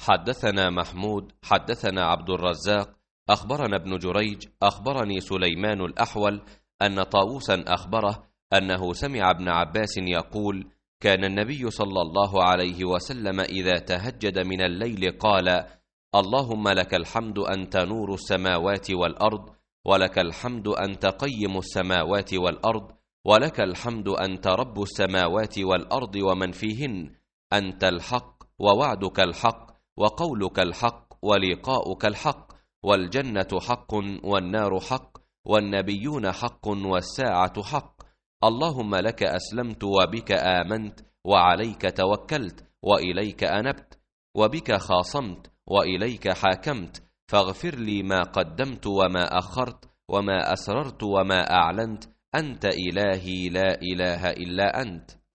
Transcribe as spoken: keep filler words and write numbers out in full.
حدثنا محمود حدثنا عبد الرزاق أخبرنا ابن جريج أخبرني سليمان الأحول أن طاووسا أخبره أنه سمع ابن عباس يقول: كان النبي صلى الله عليه وسلم إذا تهجد من الليل قال: اللهم لك الحمد أنت نور السماوات والأرض، ولك الحمد أنت قيم السماوات والأرض، ولك الحمد أنت رب السماوات والأرض ومن فيهن، أنت الحق ووعدك الحق وقولك الحق ولقاؤك الحق، والجنة حق والنار حق والنبيون حق والساعة حق. اللهم لك أسلمت وبك آمنت وعليك توكلت وإليك أنبت وبك خاصمت وإليك حاكمت، فاغفر لي ما قدمت وما أخرت وما أسررت وما أعلنت، أنت إلهي لا إله إلا أنت.